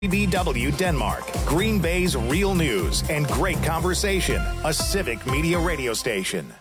BW Denmark, Green Bay's real news and great conversation. A Civic Media radio station.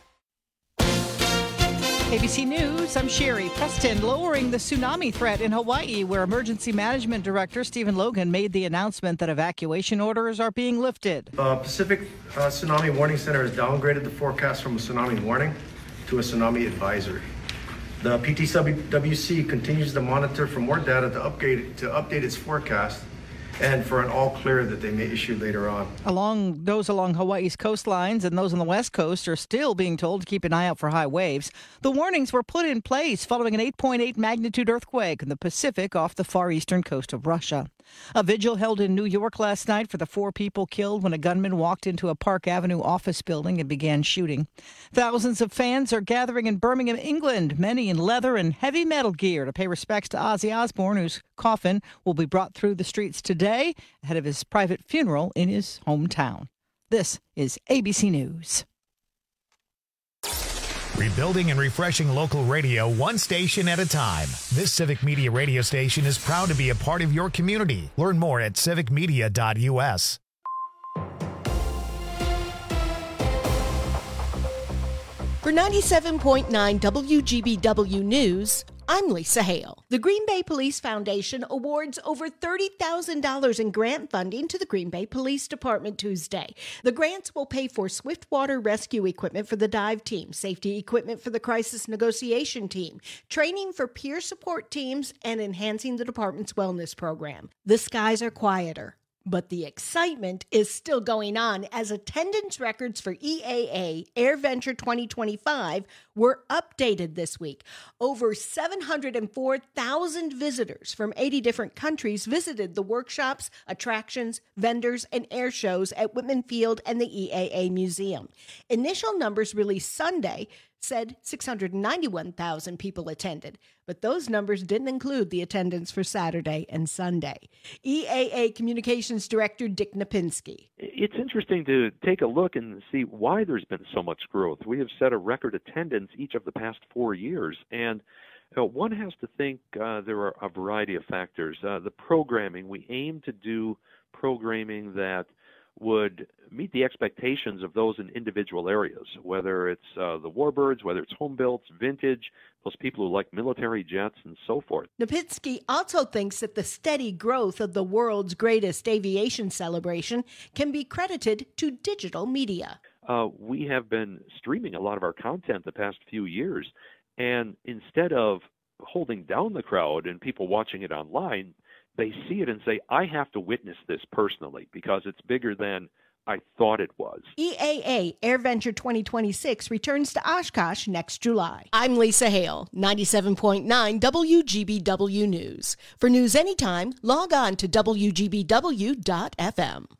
ABC News, I'm Sherry. Preston lowering the tsunami threat in Hawaii, where Emergency Management Director Stephen Logan made the announcement that evacuation orders are being lifted. Pacific Tsunami Warning Center has downgraded the forecast from a tsunami warning to a tsunami advisory. The PTWC continues to monitor for more data to update its forecast and for an all clear that they may issue later on. Those along Hawaii's coastlines and those on the west coast are still being told to keep an eye out for high waves. The warnings were put in place following an 8.8 magnitude earthquake in the Pacific off the far eastern coast of Russia. A vigil held in New York last night for the 4 people killed when a gunman walked into a Park Avenue office building and began shooting. Thousands of fans are gathering in Birmingham, England, many in leather and heavy metal gear to pay respects to Ozzy Osbourne, whose coffin will be brought through the streets today ahead of his private funeral in his hometown. This is ABC News. Rebuilding and refreshing local radio one station at a time. This Civic Media radio station is proud to be a part of your community. Learn more at civicmedia.us. For 97.9 WGBW News, I'm Lisa Hale. The Green Bay Police Foundation awards over $30,000 in grant funding to the Green Bay Police Department Tuesday. The grants will pay for swiftwater rescue equipment for the dive team, safety equipment for the crisis negotiation team, training for peer support teams, and enhancing the department's wellness program. The skies are quieter, but the excitement is still going on as attendance records for EAA AirVenture 2025 were updated this week. Over 704,000 visitors from 80 different countries visited the workshops, attractions, vendors, and air shows at Whitman Field and the EAA Museum. Initial numbers released Sunday said 691,000 people attended, but those numbers didn't include the attendance for Saturday and Sunday. EAA Communications Director Dick Napinski. It's interesting to take a look and see why there's been so much growth. We have set a record attendance each of the past 4 years, and one has to think there are a variety of factors. The programming, we aim to do programming that would meet the expectations of those in individual areas, whether it's the warbirds, whether it's home built, vintage, those people who like military jets, and so forth. Napinski also thinks that the steady growth of the world's greatest aviation celebration can be credited to digital media. We have been streaming a lot of our content the past few years, and instead of holding down the crowd and people watching it online, they see it and say, I have to witness this personally because it's bigger than I thought it was. EAA AirVenture 2026 returns to Oshkosh next July. I'm Lisa Hale, 97.9 WGBW News. For news anytime, log on to WGBW.FM.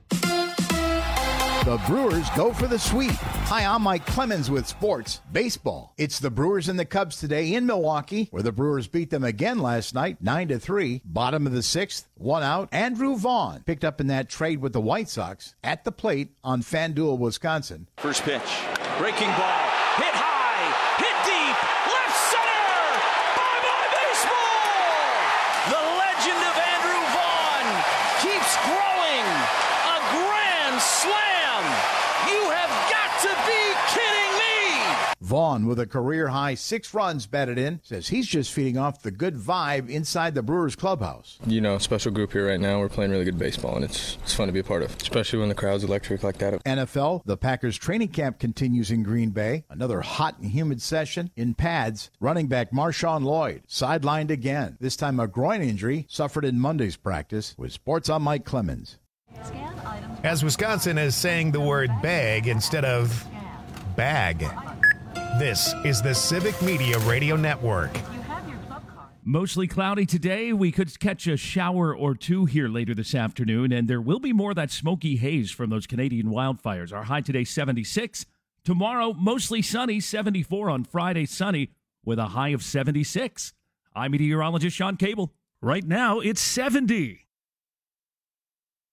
The Brewers go for the sweep. Hi, I'm Mike Clemens with Sports Baseball. It's the Brewers and the Cubs today in Milwaukee, where the Brewers beat them again last night, 9-3. Bottom of the sixth, 1 out. Andrew Vaughn picked up in that trade with the White Sox at the plate on FanDuel, Wisconsin. First pitch, breaking ball, hit high, hit deep, left center, bye-bye baseball! The legend of Andrew Vaughn keeps growing, a grand slam! You have got to be kidding me! Vaughn, with a career-high 6 runs batted in, says he's just feeding off the good vibe inside the Brewers clubhouse. You know, special group here right now. We're playing really good baseball, and it's fun to be a part of, especially when the crowd's electric like that. NFL, the Packers training camp continues in Green Bay. Another hot and humid session in pads. Running back Marshawn Lloyd sidelined again. This time a groin injury suffered in Monday's practice. With Sports, I'm Mike Clemens. As Wisconsin is saying the word bag instead of bag. This is the Civic Media Radio Network. Mostly cloudy today. We could catch a shower or two here later this afternoon, and there will be more of that smoky haze from those Canadian wildfires. Our high today, 76. Tomorrow, mostly sunny, 74 on Friday, sunny, with a high of 76. I'm meteorologist Sean Cable. Right now, it's 70.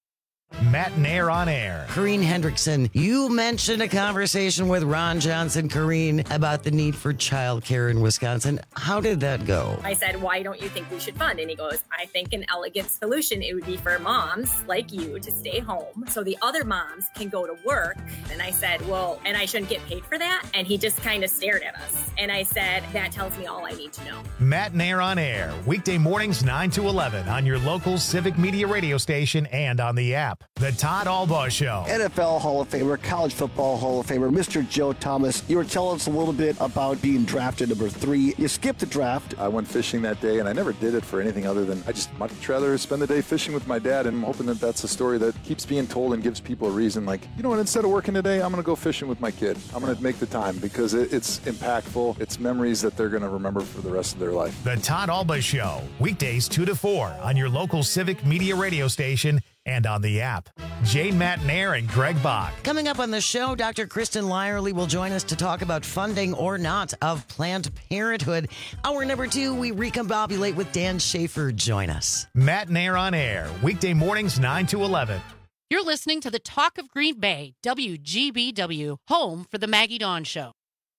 Matt Nair on air. Corrine Hendrickson, you mentioned a conversation with Ron Johnson, Corrine, about the need for childcare in Wisconsin. How did that go? I said, why don't you think we should fund? And he goes, I think an elegant solution, it would be for moms like you to stay home so the other moms can go to work. And I said, well, and I shouldn't get paid for that? And he just kind of stared at us. And I said, that tells me all I need to know. Matt Nair on air, weekday mornings 9 to 11 on your local Civic Media radio station and on the app. The Todd Albaugh Show. NFL Hall of Famer, college football Hall of Famer, Mr. Joe Thomas. You were telling us a little bit about being drafted number 3. You skipped the draft. I went fishing that day, and I never did it for anything other than I just much rather spend the day fishing with my dad, and I'm hoping that that's a story that keeps being told and gives people a reason. Like, you know what, instead of working today, I'm going to go fishing with my kid. I'm going to make the time because it's impactful. It's memories that they're going to remember for the rest of their life. The Todd Albaugh Show, weekdays 2 to 4 on your local Civic Media radio station and on the app. Jane Matt Nair and Greg Bach. Coming up on the show, Dr. Kristen Lyerly will join us to talk about funding or not of Planned Parenthood. Hour number 2, we recombobulate with Dan Schaefer. Join us. Matt Nair on air, weekday mornings 9 to 11. You're listening to the Talk of Green Bay, WGBW, home for the Maggie Dawn Show.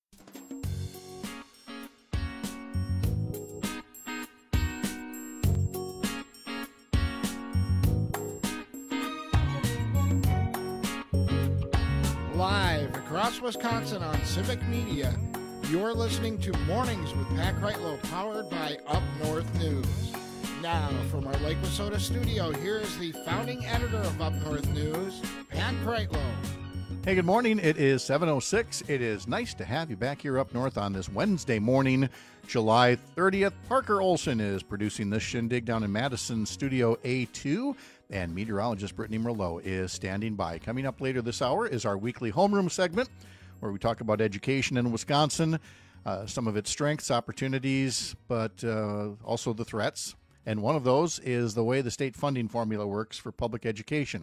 Live across Wisconsin on Civic Media, you're listening to Mornings with Pat Kreitlow, powered by Up North News. Now, from our Lake Wissota studio, here is the founding editor of Up North News, Pat Kreitlow. Hey, good morning. It is 7:06. It is nice to have you back here up north on this Wednesday morning, July 30th. Parker Olson is producing this shindig down in Madison Studio A2. And meteorologist Brittany Merlot is standing by. Coming up later this hour is our weekly homeroom segment, where we talk about education in Wisconsin, some of its strengths, opportunities, but also the threats. And one of those is the way the state funding formula works for public education.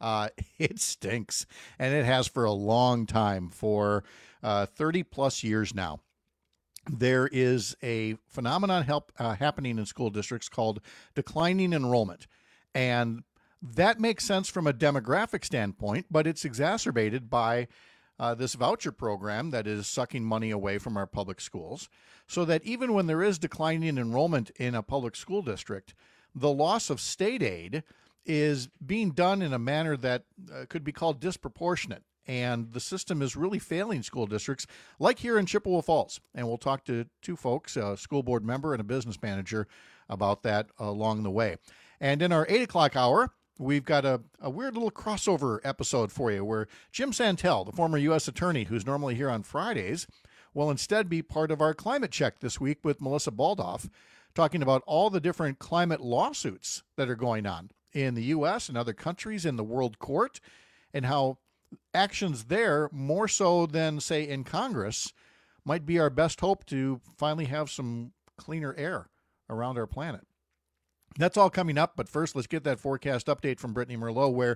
It stinks, and it has for a long time, for 30-plus years now. There is a phenomenon happening in school districts called declining enrollment. And that makes sense from a demographic standpoint, but it's exacerbated by this voucher program that is sucking money away from our public schools, so that even when there is declining enrollment in a public school district, the loss of state aid is being done in a manner that could be called disproportionate. And the system is really failing school districts like here in Chippewa Falls. And we'll talk to two folks, a school board member and a business manager, about that along the way. And in our 8 o'clock hour, we've got a weird little crossover episode for you where Jim Santel, the former U.S. attorney who's normally here on Fridays, will instead be part of our climate check this week with Melissa Baldoff, talking about all the different climate lawsuits that are going on in the U.S. and other countries in the World Court, and how actions there, more so than, say, in Congress, might be our best hope to finally have some cleaner air around our planet. That's all coming up, but first, let's get that forecast update from Brittany Merlot, where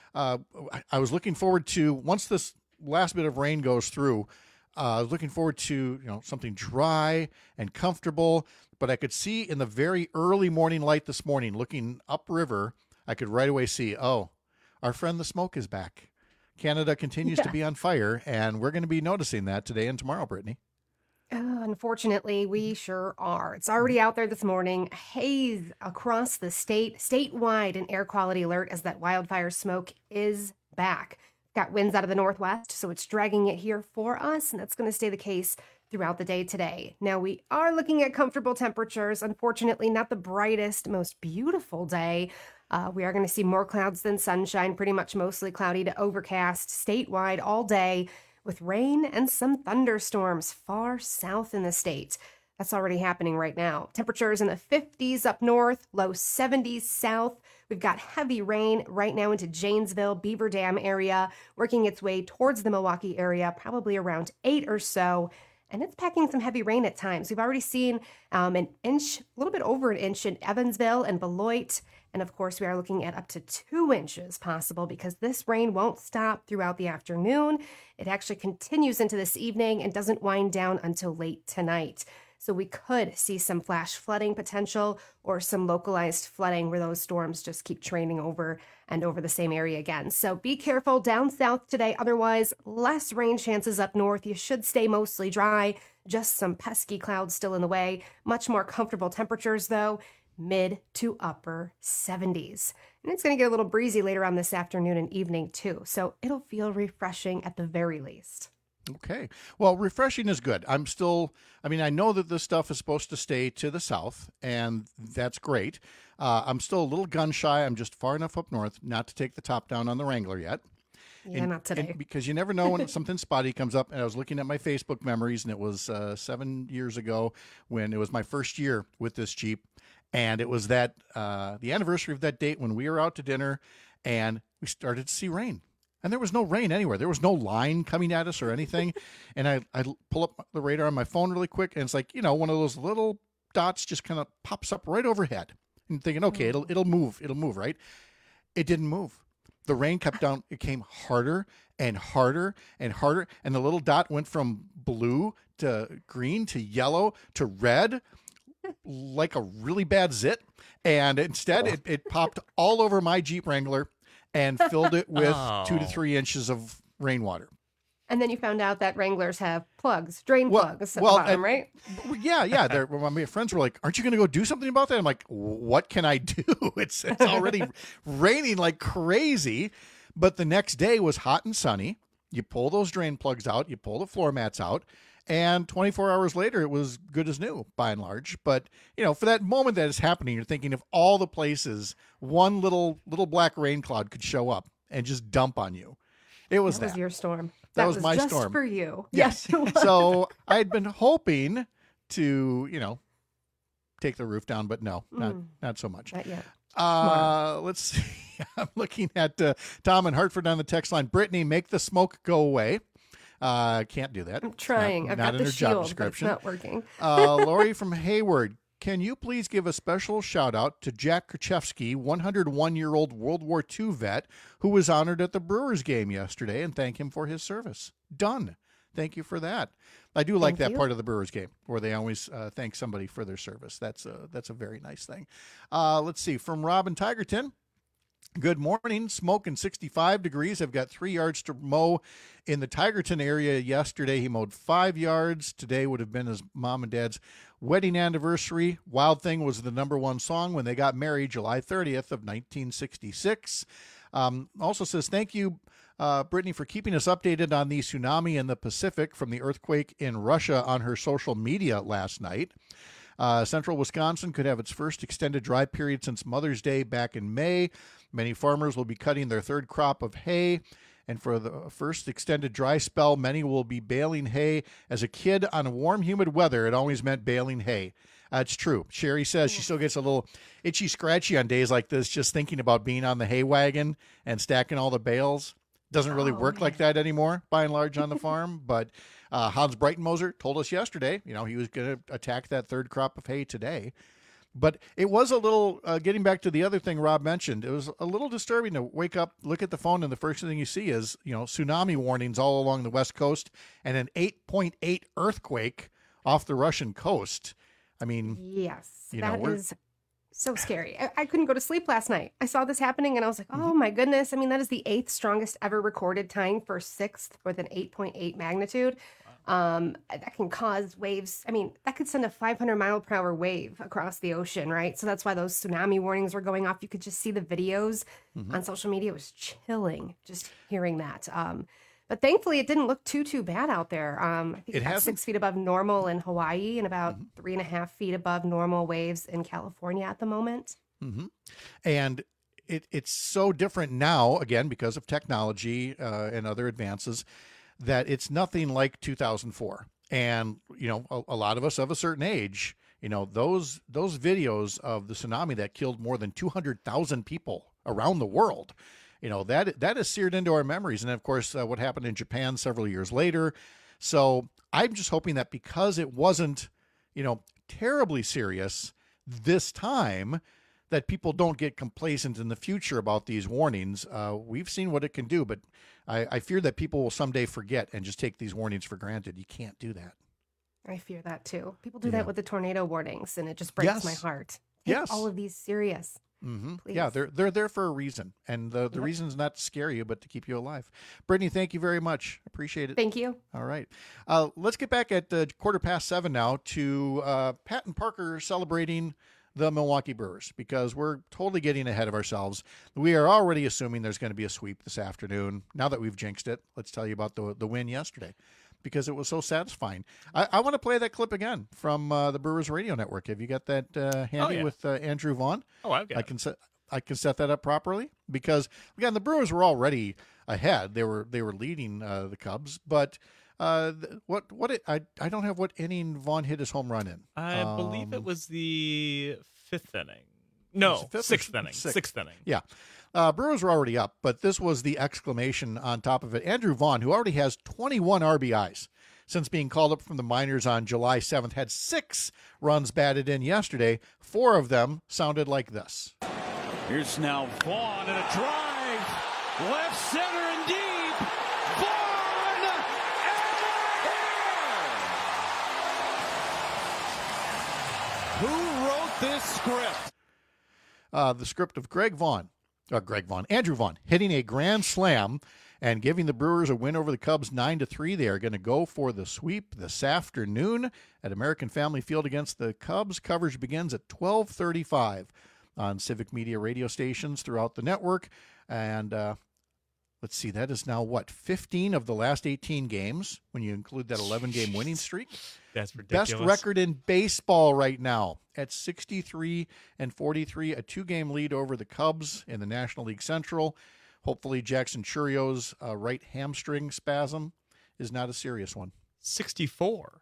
I was looking forward to, once this last bit of rain goes through, I was looking forward to something dry and comfortable, but I could see in the very early morning light this morning, looking upriver, I could right away see, oh, our friend the smoke is back. Canada continues to be on fire, and we're going to be noticing that today and tomorrow, Brittany. Unfortunately, we sure are. It's already out there this morning. Haze across the state, statewide an air quality alert as that wildfire smoke is back. Got winds out of the northwest, so it's dragging it here for us, and that's going to stay the case throughout the day today. Now, we are looking at comfortable temperatures. Unfortunately, not the brightest, most beautiful day. We are going to see more clouds than sunshine, pretty much mostly cloudy to overcast statewide all day, with rain and some thunderstorms far south in the state. That's already happening right now. Temperatures in the 50s up north, low 70s south. We've got heavy rain right now into Janesville, Beaver Dam area, working its way towards the Milwaukee area, probably around 8 or so. And it's packing some heavy rain at times. We've already seen an inch, a little bit over an inch in Evansville and Beloit. And of course, we are looking at up to 2 inches possible because this rain won't stop throughout the afternoon. It actually continues into this evening and doesn't wind down until late tonight. So we could see some flash flooding potential or some localized flooding where those storms just keep training over and over the same area again. So be careful down south today. Otherwise, less rain chances up north. You should stay mostly dry. Just some pesky clouds still in the way. Much more comfortable temperatures, though. Mid to upper 70s. And it's going to get a little breezy later on this afternoon and evening, too. So it'll feel refreshing at the very least. Okay. Well, refreshing is good. I know that this stuff is supposed to stay to the south, and that's great. I'm still a little gun shy. I'm just far enough up north not to take the top down on the Wrangler yet. Yeah, not today. Because you never know when something spotty comes up. And I was looking at my Facebook memories, and it was 7 years ago when it was my first year with this Jeep. And it was that the anniversary of that date when we were out to dinner, and we started to see rain. And there was no rain anywhere. There was no line coming at us or anything. And I pull up the radar on my phone really quick, and it's like, one of those little dots just kind of pops up right overhead. And thinking, okay, it'll move. It'll move, right? It didn't move. The rain kept down. It came harder and harder and harder. And the little dot went from blue to green to yellow to red, like a really bad zit. And instead, it popped all over my Jeep Wrangler and filled it with 2 to 3 inches of rainwater. And then you found out that Wranglers have drain plugs at the bottom, right? Yeah. My friends were like, aren't you going to go do something about that? I'm like, what can I do? It's already raining like crazy. But the next day was hot and sunny. You pull those drain plugs out, you pull the floor mats out, and 24 hours later, it was good as new, by and large. But, for that moment that is happening, you're thinking of all the places one little black rain cloud could show up and just dump on you. That was your storm. That was my just storm. For you. Yes. It was. So I had been hoping to, take the roof down, but no, not so much. Not yet. Let's see. I'm looking at Tom and Hartford on the text line. Brittany, make the smoke go away. Can't do that. I'm trying. I've got the shield, but it's not working. Lori from Hayward, can you please give a special shout out to Jack Krzyzewski, 101-year-old World War II vet, who was honored at the Brewers game yesterday, and thank him for his service. Done. Thank you for that. I do like that part of the Brewers game where they always thank somebody for their service. That's a very nice thing. Let's see. From Robin Tigerton. Good morning. Smoking 65 degrees. I've got 3 yards to mow in the Tigerton area. Yesterday, he mowed 5 yards. Today would have been his mom and dad's wedding anniversary. Wild Thing was the #1 song when they got married, July 30th of 1966. Also says, thank you, Brittany, for keeping us updated on the tsunami in the Pacific from the earthquake in Russia on her social media last night. Central Wisconsin could have its first extended dry period since Mother's Day back in May. Many farmers will be cutting their third crop of hay. And for the first extended dry spell, many will be baling hay. As a kid on warm, humid weather, it always meant baling hay. It's true. Sherry says she still gets a little itchy, scratchy on days like this, just thinking about being on the hay wagon and stacking all the bales. Doesn't really work like that anymore, by and large, on the farm. But Hans Breitenmoser told us yesterday, he was going to attack that third crop of hay today. But it was a little, getting back to the other thing Rob mentioned, it was a little disturbing to wake up, look at the phone, and the first thing you see is, tsunami warnings all along the West Coast and an 8.8 earthquake off the Russian coast. I mean, yes, that is so scary. I couldn't go to sleep last night. I saw this happening and I was like, oh my goodness. I mean, that is the 8th strongest ever recorded, tying for 6th with an 8.8 magnitude. That can cause waves. I mean, that could send a 500-mile-per-hour wave across the ocean, right? So that's why those tsunami warnings were going off. You could just see the videos on social media. It was chilling just hearing that. But thankfully, it didn't look too bad out there. I think it's 6 feet above normal in Hawaii and about 3.5 feet above normal waves in California at the moment. And it's so different now, again, because of technology and other advances, that it's nothing like 2004. And, a lot of us of a certain age, those videos of the tsunami that killed more than 200,000 people around the world, that is seared into our memories. And of course, what happened in Japan several years later. So I'm just hoping that because it wasn't, terribly serious this time, that people don't get complacent in the future about these warnings. We've seen what it can do, but I fear that people will someday forget and just take these warnings for granted. You can't do that. I fear that too. People do that with the tornado warnings, and it just breaks my heart. Take all of these serious. Please. Yeah, they're there for a reason, and the reason's not to scare you, but to keep you alive. Brittany, thank you very much. Appreciate it. Thank you. All right, let's get back at 7:15 now to Pat and Parker celebrating the Milwaukee Brewers, because we're totally getting ahead of ourselves. We are already assuming there's going to be a sweep this afternoon. Now that we've jinxed it, let's tell you about the win yesterday, because it was so satisfying. I want to play that clip again from the Brewers Radio Network. Have you got that handy with Andrew Vaughn? Oh, I've got it. I can set that up properly, because again, the Brewers were already ahead. They were leading the Cubs, but I don't have what inning Vaughn hit his home run in. I believe it was the fifth inning. No, sixth inning. Sixth inning. Yeah. Brewers were already up, but this was the exclamation on top of it. Andrew Vaughn, who already has 21 RBIs since being called up from the minors on July 7th, had 6 runs batted in yesterday. 4 of them sounded like this. Here's now Vaughn and a drive. Left center and deep. Vaughn and who wrote this script? The script of Andrew Vaughn hitting a grand slam and giving the Brewers a win over the Cubs 9-3. They are going to go for the sweep this afternoon at American Family Field against the Cubs. Coverage begins at 12:35 on Civic Media radio stations throughout the network. And let's see, that is now 15 of the last 18 games when you include that 11-game winning streak. That's ridiculous. Best record in baseball right now at 63-43, a 2-game lead over the Cubs in the National League Central. Hopefully Jackson Churio's right hamstring spasm is not a serious one. 64-43.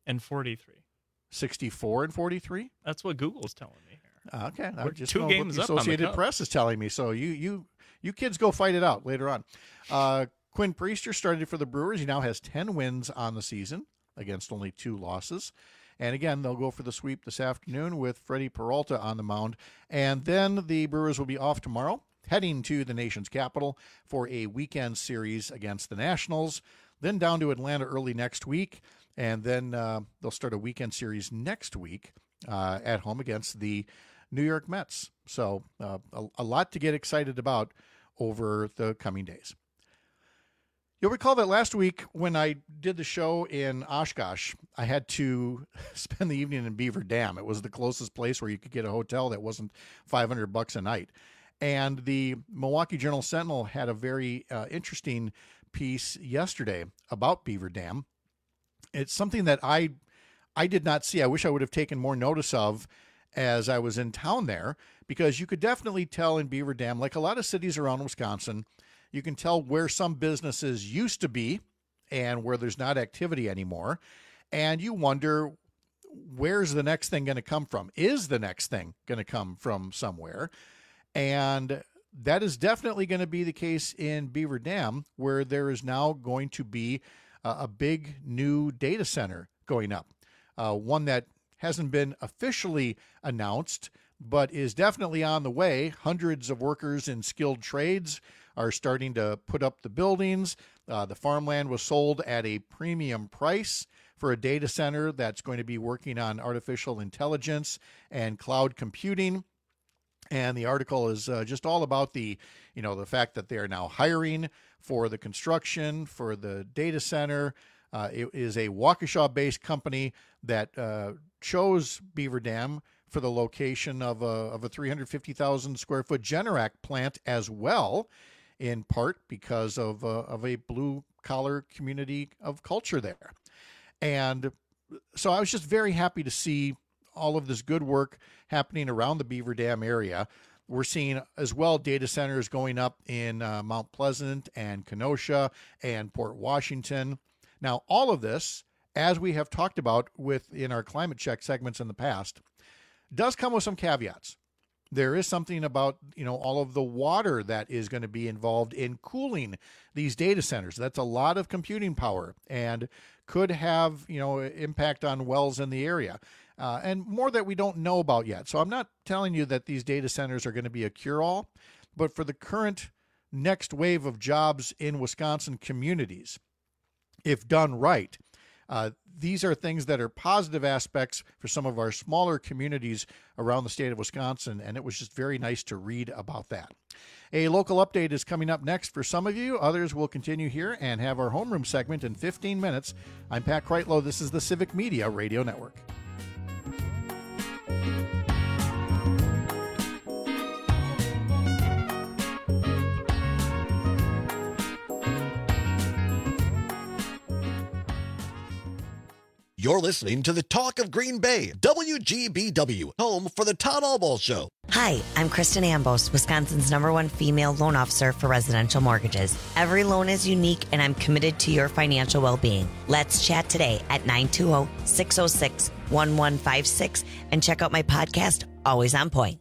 64-43? That's what Google's telling me here. Okay. We're just 2 games what the up Associated on the Press is telling me. So you kids go fight it out later on. Quinn Priester started for the Brewers. He now has 10 wins on the season against only 2 losses. And again, they'll go for the sweep this afternoon with Freddie Peralta on the mound. And then the Brewers will be off tomorrow, heading to the nation's capital for a weekend series against the Nationals, then down to Atlanta early next week. And then they'll start a weekend series next week at home against the New York Mets. So a lot to get excited about over the coming days. You'll recall that last week when I did the show in Oshkosh, I had to spend the evening in Beaver Dam. It was the closest place where you could get a hotel that wasn't $500 a night. And the Milwaukee Journal-Sentinel had a very interesting piece yesterday about Beaver Dam. It's something that I did not see. I wish I would have taken more notice of as I was in town there, because you could definitely tell in Beaver Dam, like a lot of cities around Wisconsin, you can tell where some businesses used to be and where there's not activity anymore. And you wonder, where's the next thing going to come from? Is the next thing going to come from somewhere? And that is definitely going to be the case in Beaver Dam, where there is now going to be a big new data center going up. One that hasn't been officially announced, but is definitely on the way. Hundreds of workers in skilled trades are starting to put up the buildings. The farmland was sold at a premium price for a data center that's going to be working on artificial intelligence and cloud computing. And the article is just all about the fact that they are now hiring for the construction for the data center. It is a Waukesha-based company that chose Beaver Dam for the location of a 350,000 square foot Generac plant as well, in part because of a blue collar community of culture there. And so I was just very happy to see all of this good work happening around the Beaver Dam area. We're seeing as well data centers going up in Mount Pleasant and Kenosha and Port Washington. Now, all of this, as we have talked about in our climate check segments in the past, does come with some caveats. There is something about, all of the water that is going to be involved in cooling these data centers. That's a lot of computing power and could have, impact on wells in the area. And more that we don't know about yet. So I'm not telling you that these data centers are going to be a cure-all, but for the current next wave of jobs in Wisconsin communities, if done right, These are things that are positive aspects for some of our smaller communities around the state of Wisconsin, and it was just very nice to read about that. A local update is coming up next for some of you. Others will continue here and have our homeroom segment in 15 minutes. I'm Pat Kreitlow. This is the Civic Media Radio Network. You're listening to the Talk of Green Bay, WGBW, home for the Todd Albaugh Show. Hi, I'm Kristen Ambos, Wisconsin's #1 female loan officer for residential mortgages. Every loan is unique, and I'm committed to your financial well-being. Let's chat today at 920-606-1156 and check out my podcast, Always on Point.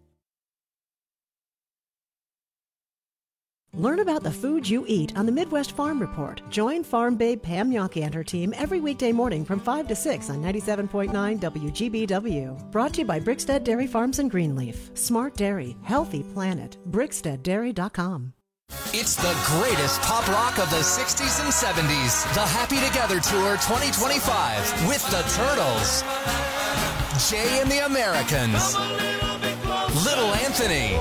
Learn about the food you eat on the Midwest Farm Report. Join Farm Babe Pam Yonke and her team every weekday morning from 5 to 6 on 97.9 WGBW. Brought to you by Brickstead Dairy Farms and Greenleaf. Smart Dairy, Healthy Planet. BricksteadDairy.com. It's the greatest pop rock of the 60s and 70s. The Happy Together Tour 2025 with the Turtles, Jay and the Americans, Little Anthony,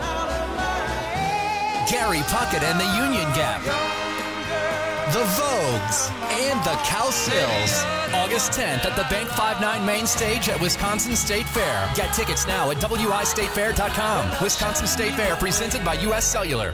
Gary Puckett and the Union Gap, the Vogues, and the Cowsills. August 10th at the Bank 5-9 main stage at Wisconsin State Fair. Get tickets now at wistatefair.com. Wisconsin State Fair presented by U.S. Cellular.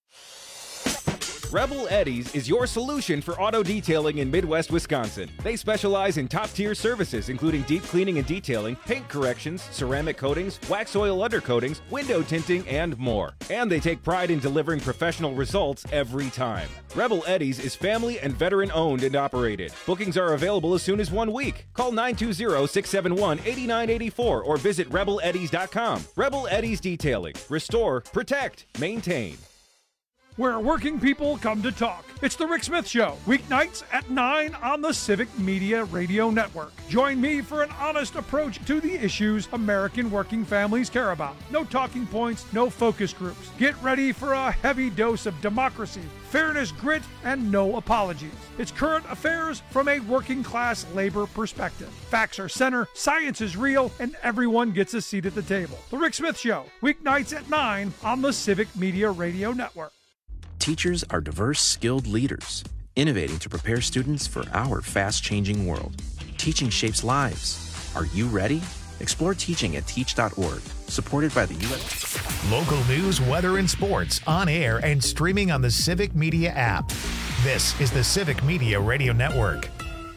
Rebel Eddies is your solution for auto detailing in Midwest Wisconsin. They specialize in top-tier services, including deep cleaning and detailing, paint corrections, ceramic coatings, wax oil undercoatings, window tinting, and more. And they take pride in delivering professional results every time. Rebel Eddies is family and veteran-owned and operated. Bookings are available as soon as 1 week. Call 920-671-8984 or visit rebeleddies.com. Rebel Eddies Detailing. Restore, protect, maintain. Where working people come to talk. It's the Rick Smith Show, weeknights at 9 on the Civic Media Radio Network. Join me for an honest approach to the issues American working families care about. No talking points, no focus groups. Get ready for a heavy dose of democracy, fairness, grit, and no apologies. It's current affairs from a working class labor perspective. Facts are center, science is real, and everyone gets a seat at the table. The Rick Smith Show, weeknights at 9 on the Civic Media Radio Network. Teachers are diverse, skilled leaders, innovating to prepare students for our fast-changing world. Teaching shapes lives. Are you ready? Explore teaching at teach.org, supported by the U.S. Local news, weather, and sports on air and streaming on the Civic Media app. This is the Civic Media Radio Network.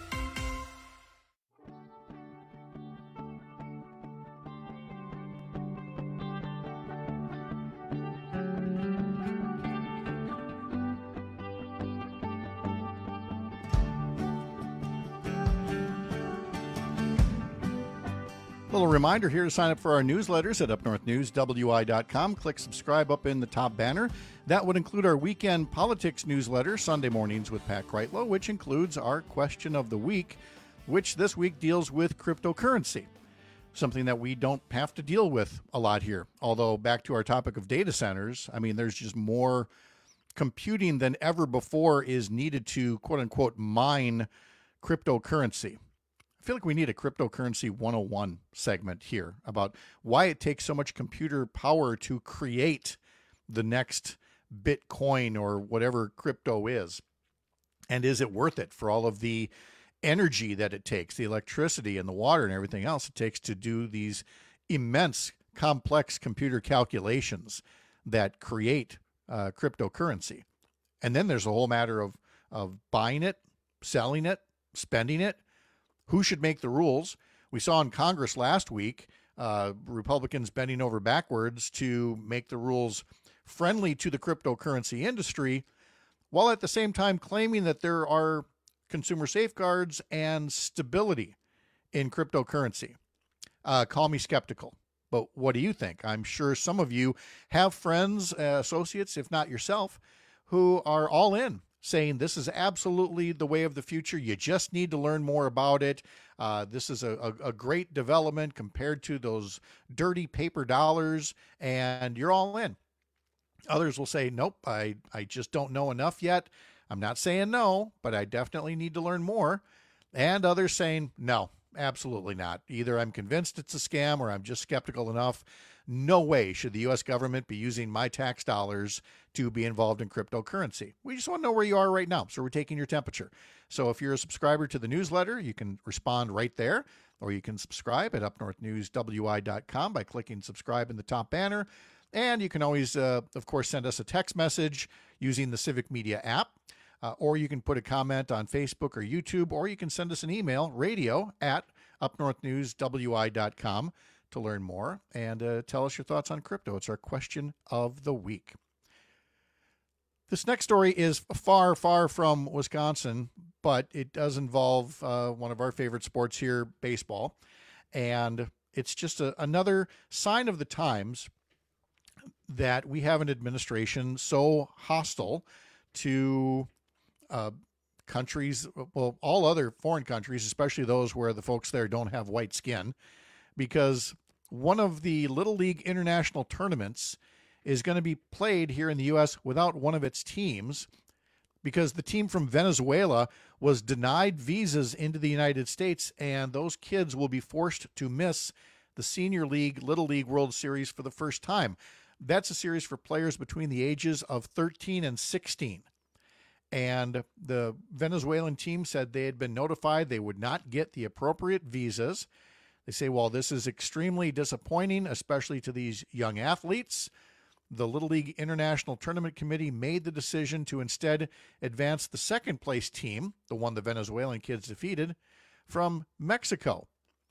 Little reminder here to sign up for our newsletters at upnorthnewswi.com. Click subscribe up in the top banner. That would include our weekend politics newsletter, Sunday Mornings with Pat Kreitlow, which includes our question of the week, which this week deals with cryptocurrency, something that we don't have to deal with a lot here. Although, back to our topic of data centers, I mean, there's just more computing than ever before is needed to, quote-unquote, mine cryptocurrency. I feel like we need a cryptocurrency 101 segment here about why it takes so much computer power to create the next Bitcoin or whatever crypto is. And is it worth it for all of the energy that it takes, the electricity and the water and everything else it takes to do these immense, complex computer calculations that create cryptocurrency? And then there's a whole matter of buying it, selling it, spending it. Who should make the rules? We saw in Congress last week, Republicans bending over backwards to make the rules friendly to the cryptocurrency industry, while at the same time claiming that there are consumer safeguards and stability in cryptocurrency. Call me skeptical, but what do you think? I'm sure some of you have friends, associates, if not yourself, who are all in, saying this is absolutely the way of the future. You just need to learn more about it. This is a great development compared to those dirty paper dollars, and you're all in. Others will say, nope, I just don't know enough yet. I'm not saying no, but I definitely need to learn more. and others saying, no, absolutely not. Either I'm convinced it's a scam or I'm just skeptical enough. No way should the U.S. government be using my tax dollars to be involved in cryptocurrency. We just want to know where you are right now, so we're taking your temperature. So if you're a subscriber to the newsletter, you can respond right there, or you can subscribe at upnorthnewswi.com by clicking subscribe in the top banner. And you can always, of course, send us a text message using the Civic Media app, or you can put a comment on Facebook or YouTube, or you can send us an email, radio@upnorthnewswi.com, to learn more and tell us your thoughts on crypto. It's our question of the week. This next story is far, far from Wisconsin, but it does involve one of our favorite sports here, baseball. And it's just another sign of the times that we have an administration so hostile to countries, well, all other foreign countries, especially those where the folks there don't have white skin, because one of the Little League international tournaments is going to be played here in the U.S. without one of its teams because the team from Venezuela was denied visas into the United States, and those kids will be forced to miss the Senior League Little League World Series for the first time. That's a series for players between the ages of 13 and 16. And the Venezuelan team said they had been notified they would not get the appropriate visas. They say, well, this is extremely disappointing, especially to these young athletes. The Little League International Tournament Committee made the decision to instead advance the second place team, the one the Venezuelan kids defeated, from Mexico.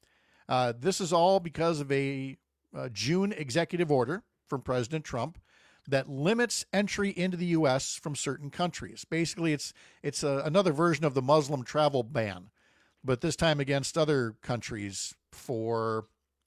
This is all because of a June executive order from President Trump that limits entry into the U.S. from certain countries. Basically, it's another version of the Muslim travel ban, but this time against other countries for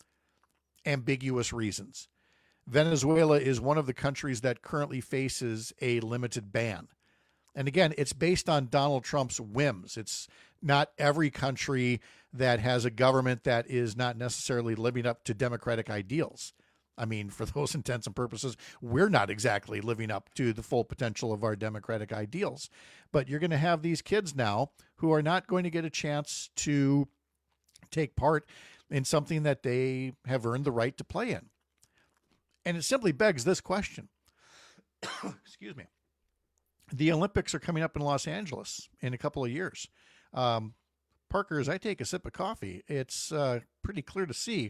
ambiguous reasons. Venezuela is one of the countries that currently faces a limited ban. And again, it's based on Donald Trump's whims. It's not every country that has a government that is not necessarily living up to democratic ideals. I mean, for those intents and purposes, we're not exactly living up to the full potential of our democratic ideals. But you're going to have these kids now who are not going to get a chance to take part in something that they have earned the right to play in. And it simply begs this question. Excuse me. The Olympics are coming up in Los Angeles in a couple of years. Parker, as I take a sip of coffee, it's pretty clear to see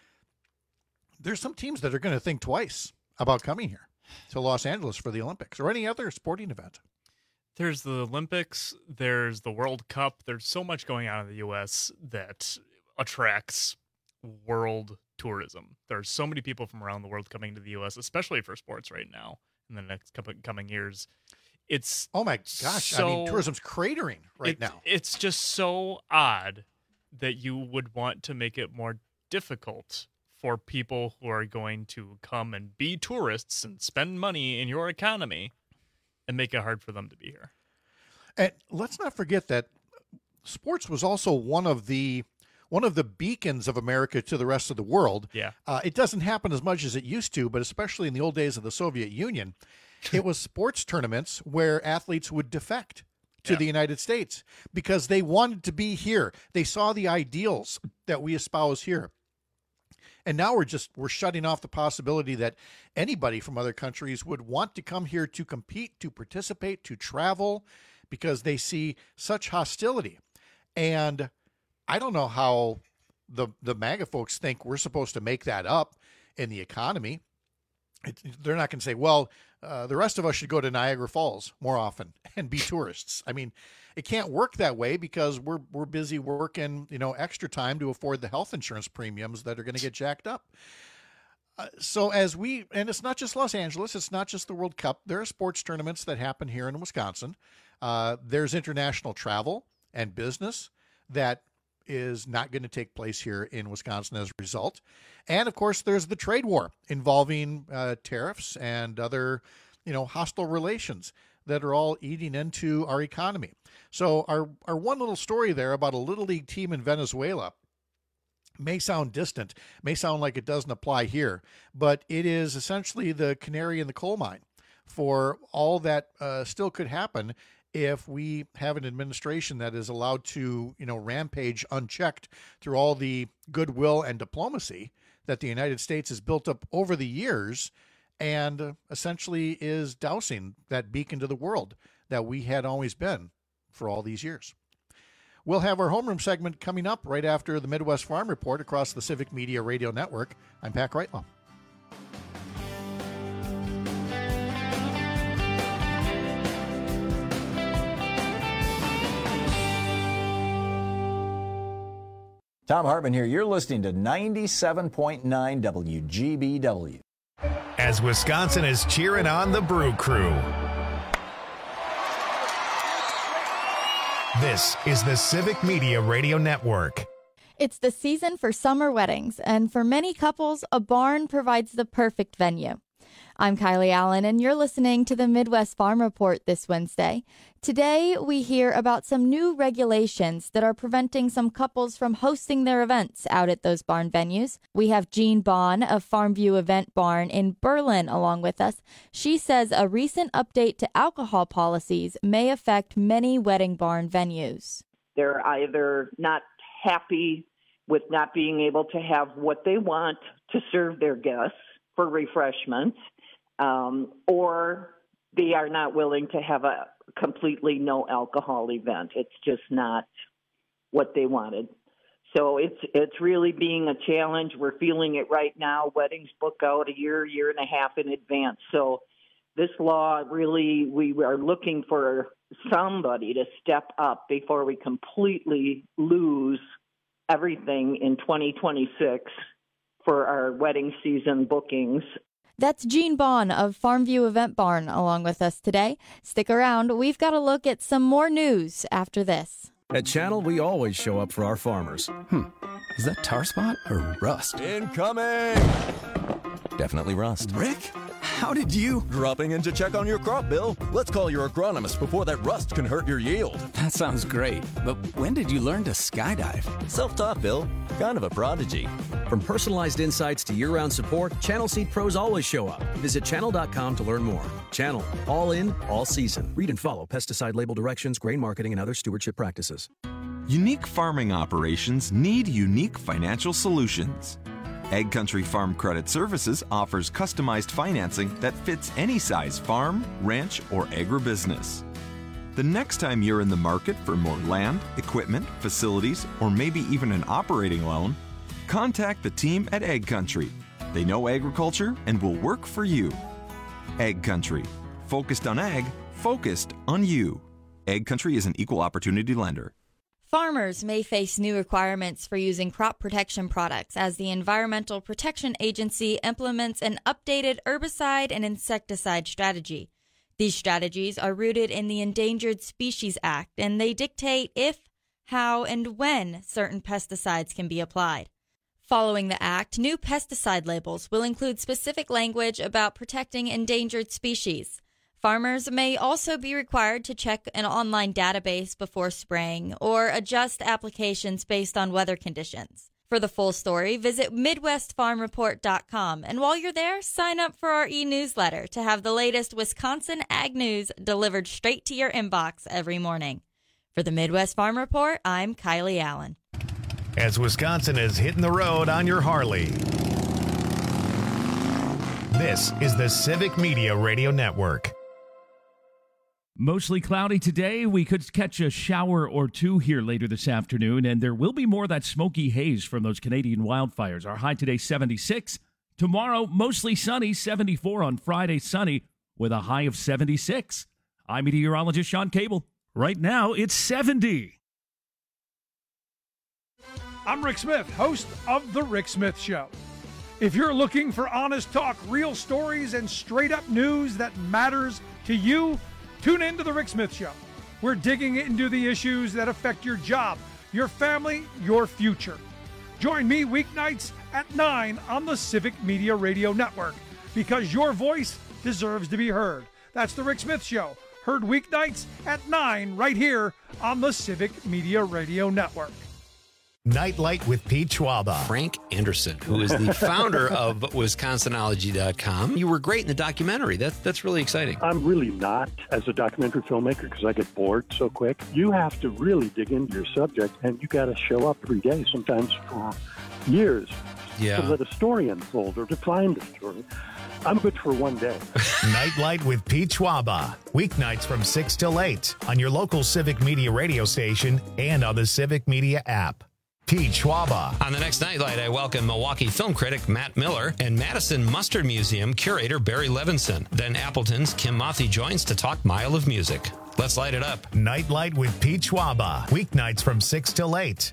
there's some teams that are going to think twice about coming here to Los Angeles for the Olympics or any other sporting event. There's the Olympics, there's the World Cup. There's so much going on in the U.S. that attracts world tourism. There's so many people from around the world coming to the U.S., especially for sports right now in the next coming years. It's oh my gosh! I mean, tourism's cratering right now. It's just so odd that you would want to make it more difficult for people who are going to come and be tourists and spend money in your economy and make it hard for them to be here. And let's not forget that sports was also one of the beacons of America to the rest of the world. Yeah. It doesn't happen as much as it used to, but especially in the old days of the Soviet Union, it was sports tournaments where athletes would defect to the United States because they wanted to be here. They saw the ideals that we espouse here. And now we're shutting off the possibility that anybody from other countries would want to come here to compete, to participate, to travel, because they see such hostility. And I don't know how the MAGA folks think we're supposed to make that up in the economy. They're not going to say, well, the rest of us should go to Niagara Falls more often and be tourists. I mean, it can't work that way because we're busy working, extra time to afford the health insurance premiums that are going to get jacked up. And it's not just Los Angeles, it's not just the World Cup. There are sports tournaments that happen here in Wisconsin. There's international travel and business that is not going to take place here in Wisconsin as a result. And of course, there's the trade war involving tariffs and other, hostile relations that are all eating into our economy. So our one little story there about a Little League team in Venezuela may sound distant, may sound like it doesn't apply here, but it is essentially the canary in the coal mine for all that still could happen if we have an administration that is allowed to, rampage unchecked through all the goodwill and diplomacy that the United States has built up over the years and essentially is dousing that beacon to the world that we had always been for all these years. We'll have our homeroom segment coming up right after the Midwest Farm Report across the Civic Media Radio Network. I'm Pat Kreitlow. Tom Hartman here. You're listening to 97.9 WGBW. As Wisconsin is cheering on the Brew Crew. This is the Civic Media Radio Network. It's the season for summer weddings, and for many couples, a barn provides the perfect venue. I'm Kylie Allen, and you're listening to the Midwest Farm Report this Wednesday. Today, we hear about some new regulations that are preventing some couples from hosting their events out at those barn venues. We have Jean Bond of Farmview Event Barn in Berlin along with us. She says a recent update to alcohol policies may affect many wedding barn venues. They're either not happy with not being able to have what they want to serve their guests for refreshments, or they are not willing to have a completely no alcohol event. It's just not what they wanted. So it's really being a challenge. We're feeling it right now. Weddings book out a year and a half in advance. So this law really, we are looking for somebody to step up before we completely lose everything in 2026 for our wedding season bookings. That's Jean Bond of Farmview Event Barn along with us today. Stick around. We've got a look at some more news after this. At Channel, we always show up for our farmers. Is that tar spot or rust? Incoming! Definitely rust. Rick, how did you? Dropping in to check on your crop, Bill. Let's call your agronomist before that rust can hurt your yield. That sounds great, but when did you learn to skydive? Self-taught, Bill. Kind of a prodigy. From personalized insights to year-round support, Channel Seed pros always show up. Visit channel.com to learn more. Channel, all in, all season. Read and follow pesticide label directions, grain marketing, and other stewardship practices. Unique farming operations need unique financial solutions. Egg Country Farm Credit Services offers customized financing that fits any size farm, ranch, or agribusiness. The next time you're in the market for more land, equipment, facilities, or maybe even an operating loan, contact the team at Egg Country. They know agriculture and will work for you. Egg Country. Focused on ag, focused on you. Egg Country is an equal opportunity lender. Farmers may face new requirements for using crop protection products as the Environmental Protection Agency implements an updated herbicide and insecticide strategy. These strategies are rooted in the Endangered Species Act, and they dictate if, how, and when certain pesticides can be applied. Following the act, new pesticide labels will include specific language about protecting endangered species. Farmers may also be required to check an online database before spraying or adjust applications based on weather conditions. For the full story, visit MidwestFarmReport.com. And while you're there, sign up for our e-newsletter to have the latest Wisconsin ag news delivered straight to your inbox every morning. For the Midwest Farm Report, I'm Kylie Allen. As Wisconsin is hitting the road on your Harley. This is the Civic Media Radio Network. Mostly cloudy today. We could catch a shower or two here later this afternoon, and there will be more of that smoky haze from those Canadian wildfires. Our high today, 76. Tomorrow, mostly sunny, 74 on Friday, sunny, with a high of 76. I'm meteorologist Sean Cable. Right now, it's 70. I'm Rick Smith, host of The Rick Smith Show. If you're looking for honest talk, real stories, and straight-up news that matters to you, tune in to The Rick Smith Show. We're digging into the issues that affect your job, your family, your future. Join me weeknights at 9 on the Civic Media Radio Network, because your voice deserves to be heard. That's The Rick Smith Show, heard weeknights at 9 right here on the Civic Media Radio Network. Nightlight with Pete Schwaba. Frank Anderson, who is the founder of Wisconsinology.com. You were great in the documentary. That's really exciting. I'm really not as a documentary filmmaker because I get bored so quick. You have to really dig into your subject, and you got to show up every day, sometimes for years, to let a story unfold or to find a story. I'm good for one day. Nightlight with Pete Schwaba. Weeknights from 6 till 8 on your local Civic Media radio station and on the Civic Media app. Pete Schwaba. On the next Nightlight, I welcome Milwaukee film critic Matt Miller and Madison Mustard Museum curator Barry Levinson. Then Appleton's Kim Mothy joins to talk Mile of Music. Let's light it up. Nightlight with Pete Schwaba. Weeknights from 6 till 8.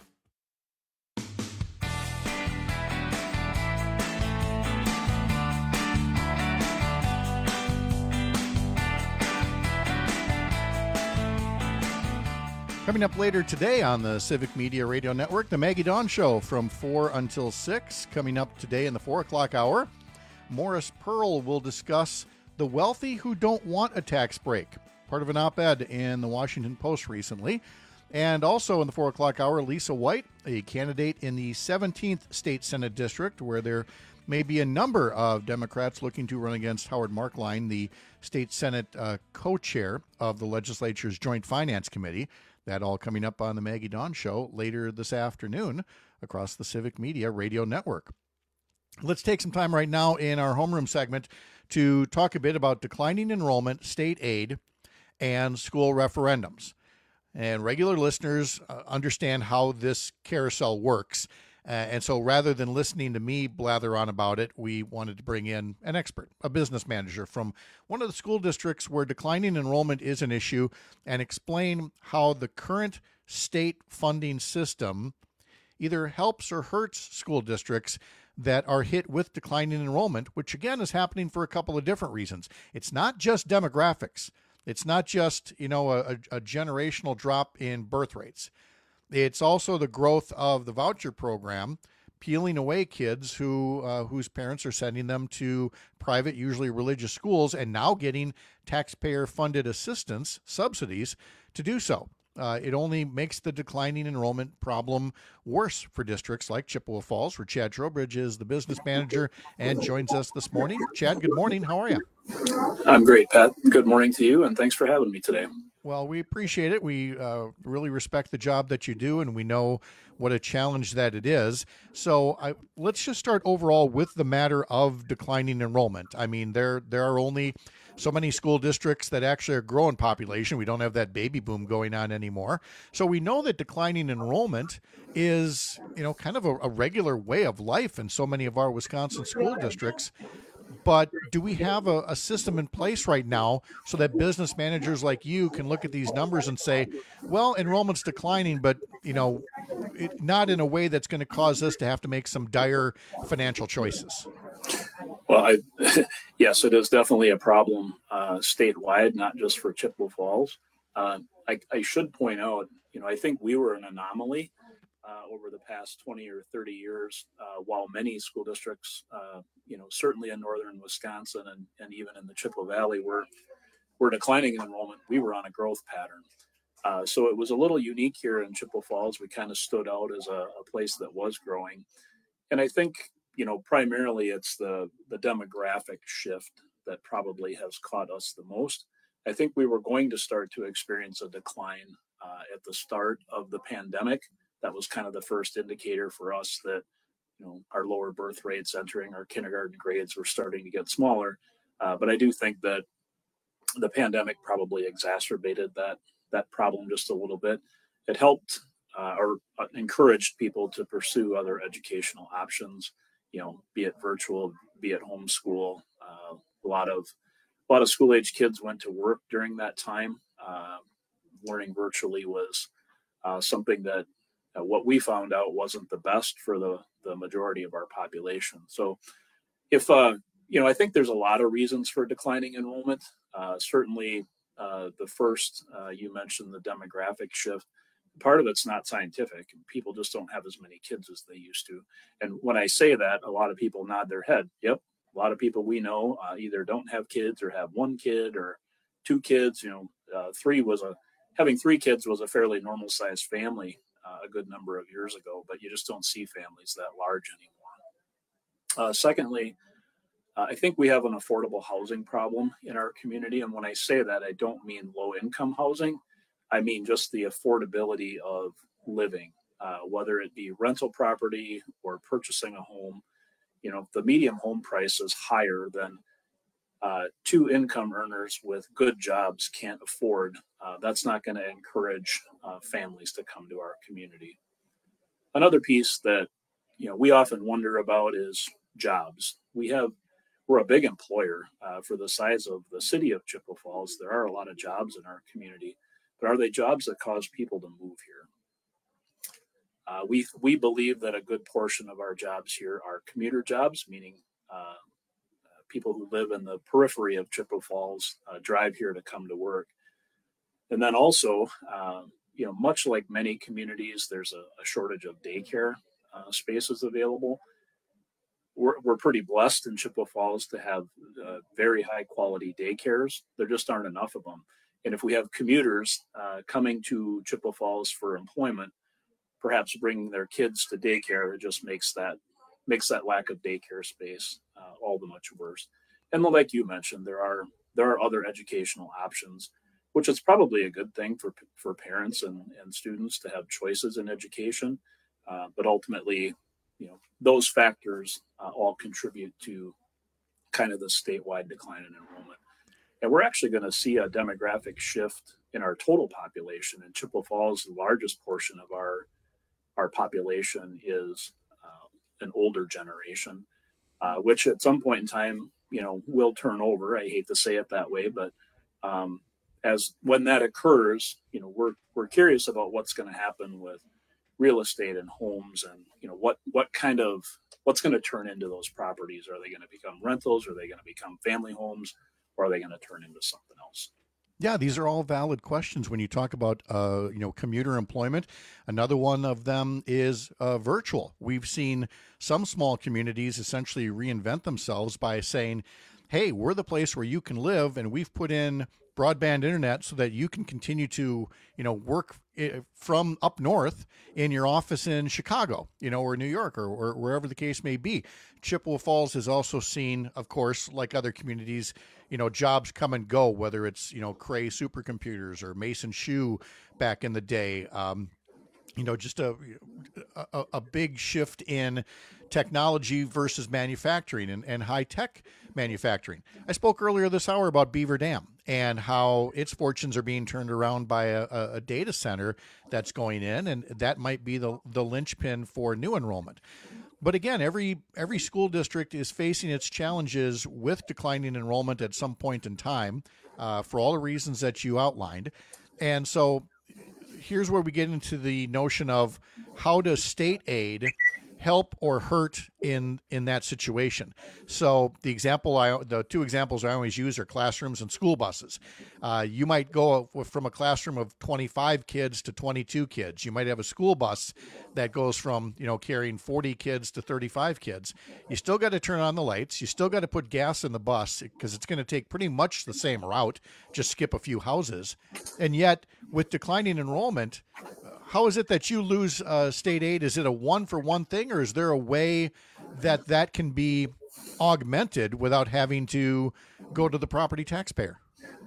Coming up later today on the Civic Media Radio Network, the Maggie Dawn Show from 4 until 6. Coming up today in the 4 o'clock hour, Morris Pearl will discuss the wealthy who don't want a tax break, part of an op-ed in the Washington Post recently. And also in the 4 o'clock hour, Lisa White, a candidate in the 17th State Senate District, where there may be a number of Democrats looking to run against Howard Markline, the State Senate co-chair of the legislature's Joint Finance Committee. That all coming up on the Maggie Dawn Show later this afternoon across the Civic Media Radio Network. Let's take some time right now in our homeroom segment to talk a bit about declining enrollment, state aid, and school referendums. And regular listeners understand how this carousel works. And so rather than listening to me blather on about it, we wanted to bring in an expert, a business manager from one of the school districts where declining enrollment is an issue, and explain how the current state funding system either helps or hurts school districts that are hit with declining enrollment, which again is happening for a couple of different reasons. It's not just demographics. It's not just, a generational drop in birth rates. It's also the growth of the voucher program, peeling away kids whose parents are sending them to private, usually religious schools, and now getting taxpayer-funded assistance, subsidies, to do so. It only makes the declining enrollment problem worse for districts like Chippewa Falls, where Chad Trowbridge is the business manager and joins us this morning. Chad, good morning. How are you? I'm great, Pat. Good morning to you, and thanks for having me today. Well, we appreciate it. We really respect the job that you do, and we know what a challenge that it is. So let's just start overall with the matter of declining enrollment. I mean, there are only so many school districts that actually are growing population. We don't have that baby boom going on anymore. So we know that declining enrollment is, kind of a regular way of life in so many of our Wisconsin school districts. But do we have a system in place right now so that business managers like you can look at these numbers and say, well, enrollment's declining, but, not in a way that's going to cause us to have to make some dire financial choices? Well, yes, it is definitely a problem statewide, not just for Chippewa Falls. I should point out, I think we were an anomaly over the past 20 or 30 years, while many school districts, certainly in northern Wisconsin and even in the Chippewa Valley were declining in enrollment. We were on a growth pattern. So it was a little unique here in Chippewa Falls. We kind of stood out as a place that was growing. And I think, primarily it's the demographic shift that probably has caught us the most. I think we were going to start to experience a decline at the start of the pandemic. That was kind of the first indicator for us that, our lower birth rates entering our kindergarten grades were starting to get smaller. But I do think that the pandemic probably exacerbated that problem just a little bit. It helped or encouraged people to pursue other educational options, be it virtual, be it homeschool. A lot of school age kids went to work during that time. Learning virtually was something that what we found out wasn't the best for the majority of our population. So if, I think there's a lot of reasons for declining enrollment. Certainly the first, you mentioned the demographic shift. Part of it's not scientific. People just don't have as many kids as they used to. And when I say that, a lot of people nod their head. Yep. A lot of people we know either don't have kids or have one kid or two kids. Having three kids was a fairly normal sized family a good number of years ago, but you just don't see families that large anymore. Secondly, I think we have an affordable housing problem in our community. And when I say that, I don't mean low income housing. I mean just the affordability of living, whether it be rental property or purchasing a home. You know, if the median home price is higher than two income earners with good jobs can't afford, that's not going to encourage families to come to our community. Another piece that, you know, we often wonder about is jobs. We're a big employer for the size of the city of Chippewa Falls. There are a lot of jobs in our community, but are they jobs that cause people to move here? We believe that a good portion of our jobs here are commuter jobs, meaning people who live in the periphery of Chippewa Falls drive here to come to work. And then also, you know, much like many communities, there's a shortage of daycare spaces available. We're pretty blessed in Chippewa Falls to have very high quality daycares. There just aren't enough of them. And if we have commuters coming to Chippewa Falls for employment, perhaps bringing their kids to daycare, it just makes that lack of daycare space all the much worse. And like you mentioned, there are other educational options, which is probably a good thing for parents and students to have choices in education. But ultimately, you know, those factors all contribute to kind of the statewide decline in enrollment. And we're actually going to see a demographic shift in our total population. In Chippewa Falls, the largest portion of our population is an older generation, which at some point in time, you know, will turn over. I hate to say it that way, but when that occurs, you know, we're curious about what's going to happen with real estate and homes, and you know what's going to turn into those properties. Are they going to become rentals? Are they going to become family homes? Or are they going to turn into something else? Yeah, these are all valid questions when you talk about, you know, commuter employment. Another one of them is virtual. We've seen some small communities essentially reinvent themselves by saying, hey, we're the place where you can live, and we've put in broadband internet so that you can continue to, you know, work from up north in your office in Chicago, you know, or New York, or wherever the case may be. Chippewa Falls has also seen, of course, like other communities, you know, jobs come and go, whether it's, you know, Cray supercomputers or Mason Shoe back in the day. You know, just a big shift in technology versus manufacturing and high-tech manufacturing. I spoke earlier this hour about Beaver Dam and how its fortunes are being turned around by a data center that's going in, and that might be the linchpin for new enrollment. But again, every school district is facing its challenges with declining enrollment at some point in time for all the reasons that you outlined. And so here's where we get into the notion of how does state aid help or hurt in that situation. So the two examples I always use are classrooms and school buses. You might go from a classroom of 25 kids to 22 kids. You might have a school bus that goes from, you know, carrying 40 kids to 35 kids. You still got to turn on the lights. You still got to put gas in the bus because it's going to take pretty much the same route, just skip a few houses. And yet, with declining enrollment, how is it that you lose state aid? Is it a one-for-one thing, or is there a way that can be augmented without having to go to the property taxpayer?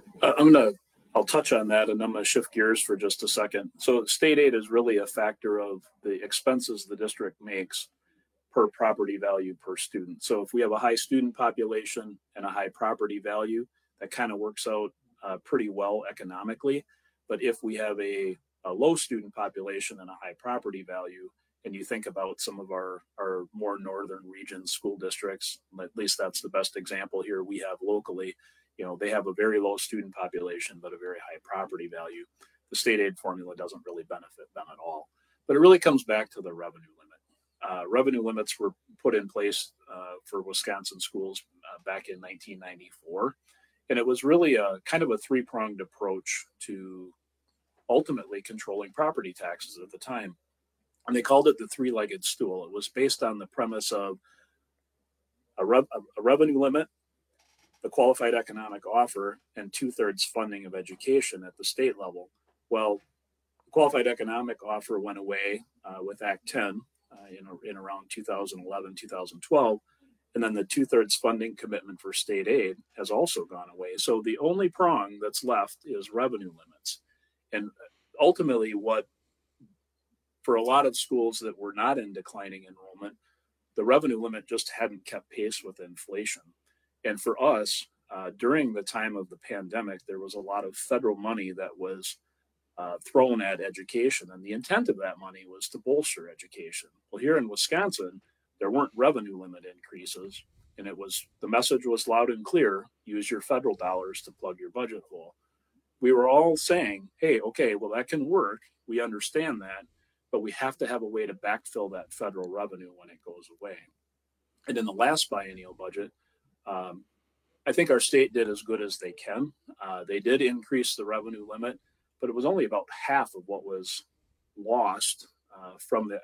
I'll touch on that, and I'm going to shift gears for just a second. So state aid is really a factor of the expenses the district makes per property value per student. So if we have a high student population and a high property value, that kind of works out pretty well economically. But if we have a low student population and a high property value, and you think about some of our more northern region school districts, at least that's the best example here we have locally, you know, they have a very low student population, but a very high property value. The state aid formula doesn't really benefit them at all. But it really comes back to the revenue limit. Revenue limits were put in place for Wisconsin schools back in 1994. And it was really a kind of a three-pronged approach to ultimately controlling property taxes at the time. And they called it the three-legged stool. It was based on the premise of a revenue limit, the qualified economic offer, and 2/3 funding of education at the state level. Well, qualified economic offer went away with Act 10 in around 2011, 2012. And then the 2/3 funding commitment for state aid has also gone away. So the only prong that's left is revenue limits. And ultimately, for a lot of schools that were not in declining enrollment, the revenue limit just hadn't kept pace with inflation. And for us, during the time of the pandemic, there was a lot of federal money that was thrown at education. And the intent of that money was to bolster education. Well, here in Wisconsin, there weren't revenue limit increases. And the message was loud and clear: use your federal dollars to plug your budget hole. We were all saying, hey, okay, well, that can work. We understand that, but we have to have a way to backfill that federal revenue when it goes away. And in the last biennial budget, I think our state did as good as they can. They did increase the revenue limit, but it was only about half of what was lost from the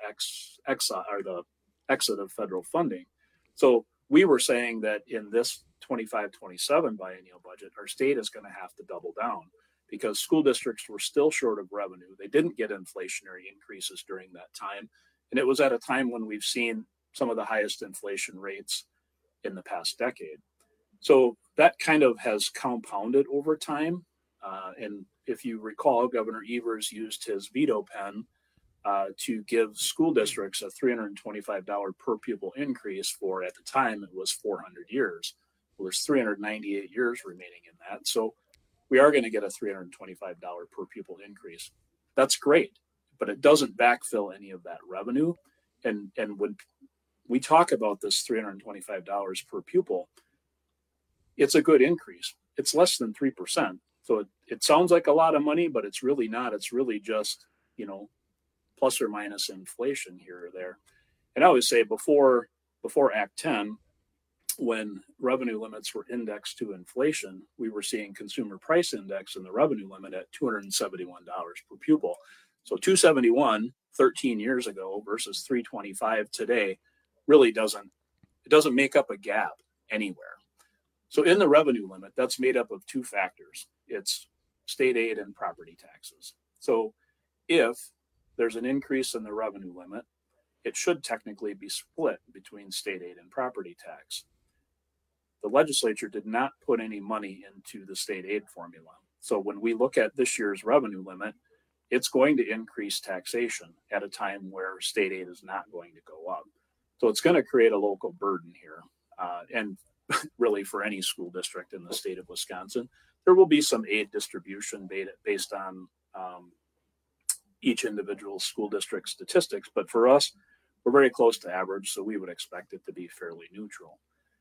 exit of federal funding. So we were saying that in this 25-27 biennial budget, our state is going to have to double down because school districts were still short of revenue. They didn't get inflationary increases during that time. And it was at a time when we've seen some of the highest inflation rates in the past decade. So that kind of has compounded over time. And if you recall, Governor Evers used his veto pen to give school districts a $325 per pupil increase for, at the time, it was 400 years. Well, there's 398 years remaining in that. So we are going to get a $325 per pupil increase. That's great, but it doesn't backfill any of that revenue. And when we talk about this $325 per pupil, it's a good increase. It's less than 3%. So it sounds like a lot of money, but it's really not. It's really just, plus or minus inflation here or there. And I always say before Act 10, when revenue limits were indexed to inflation, we were seeing consumer price index and the revenue limit at $271 per pupil. So $271 13 years ago versus $325 today really doesn't make up a gap anywhere. So in the revenue limit, that's made up of two factors. It's state aid and property taxes. So if there's an increase in the revenue limit, it should technically be split between state aid and property tax. The legislature did not put any money into the state aid formula. So when we look at this year's revenue limit, it's going to increase taxation at a time where state aid is not going to go up. So it's going to create a local burden here. And really for any school district in the state of Wisconsin, there will be some aid distribution based on each individual school district statistics. But for us, we're very close to average, so we would expect it to be fairly neutral.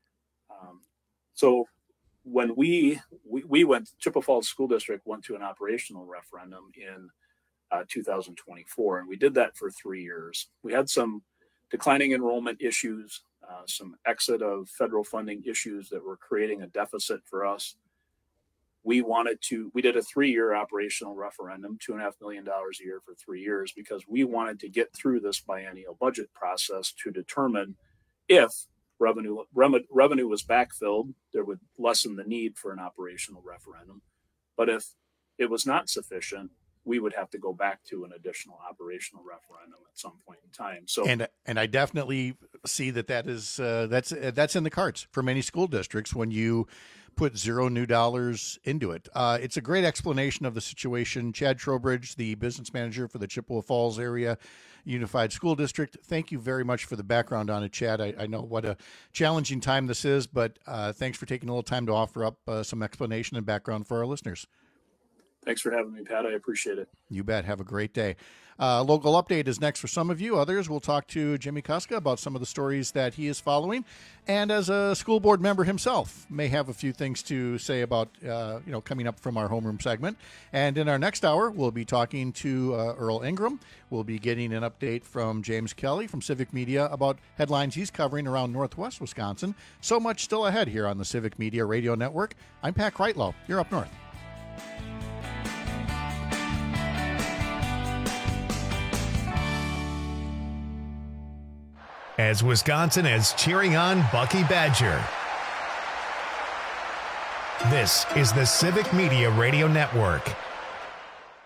So when we went, Chippewa Falls School District went to an operational referendum in 2024, and we did that for 3 years. We had some declining enrollment issues, some exit of federal funding issues that were creating a deficit for us. We did a 3-year operational referendum, $2.5 million a year for 3 years, because we wanted to get through this biennial budget process to determine if revenue was backfilled, there would lessen the need for an operational referendum. But if it was not sufficient, we would have to go back to an additional operational referendum at some point in time. So, and I definitely see that is that's in the cards for many school districts when you put zero new dollars into it. It's a great explanation of the situation. Chad Trowbridge, the business manager for the Chippewa Falls Area Unified School District. Thank you very much for the background on it, Chad. I know what a challenging time this is, but thanks for taking a little time to offer up some explanation and background for our listeners. Thanks for having me, Pat. I appreciate it. You bet. Have a great day. Local update is next for some of you. Others, we'll talk to Jimmy Kuska about some of the stories that he is following. And as a school board member himself, may have a few things to say about, coming up from our homeroom segment. And in our next hour, we'll be talking to Earl Ingram. We'll be getting an update from James Kelly from Civic Media about headlines he's covering around Northwest Wisconsin. So much still ahead here on the Civic Media Radio Network. I'm Pat Kreitlow. You're up north. As Wisconsin is cheering on Bucky Badger. This is the Civic Media Radio Network.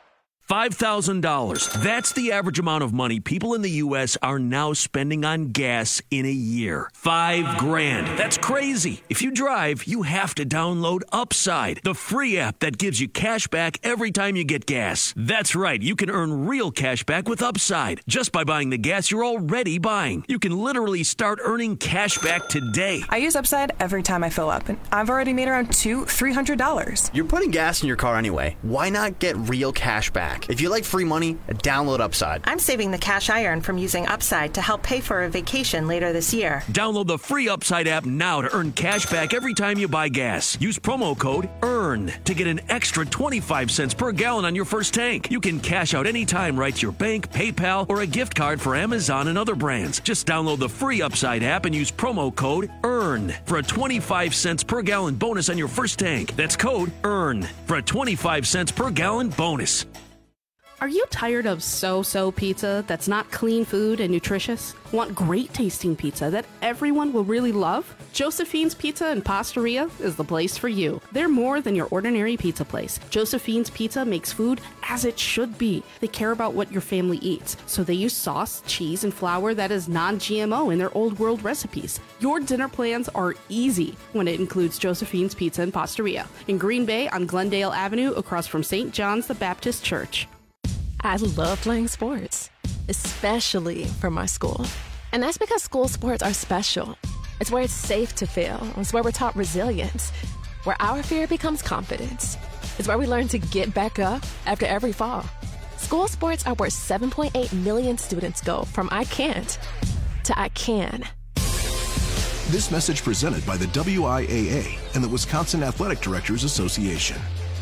$5,000. That's the average amount of money people in the U.S. are now spending on gas in a year. $5,000. That's crazy. If you drive, you have to download Upside, the free app that gives you cash back every time you get gas. That's right. You can earn real cash back with Upside just by buying the gas you're already buying. You can literally start earning cash back today. I use Upside every time I fill up, and I've already made around $300. You're putting gas in your car anyway. Why not get real cash back? If you like free money, download Upside. I'm saving the cash I earn from using Upside to help pay for a vacation later this year. Download the free Upside app now to earn cash back every time you buy gas. Use promo code EARN to get an extra 25 cents per gallon on your first tank. You can cash out anytime right to your bank, PayPal, or a gift card for Amazon and other brands. Just download the free Upside app and use promo code EARN for a 25 cents per gallon bonus on your first tank. That's code EARN for a 25 cents per gallon bonus. Are you tired of so-so pizza that's not clean food and nutritious? Want great tasting pizza that everyone will really love? Josephine's Pizza and Pastaria is the place for you. They're more than your ordinary pizza place. Josephine's Pizza makes food as it should be. They care about what your family eats, so they use sauce, cheese, and flour that is non-GMO in their old world recipes. Your dinner plans are easy when it includes Josephine's Pizza and Pastaria in Green Bay on Glendale Avenue across from St. John's the Baptist Church. I love playing sports, especially for my school. And that's because school sports are special. It's where it's safe to fail. It's where we're taught resilience, where our fear becomes confidence. It's where we learn to get back up after every fall. School sports are where 7.8 million students go from I can't to I can. This message presented by the WIAA and the Wisconsin Athletic Directors Association.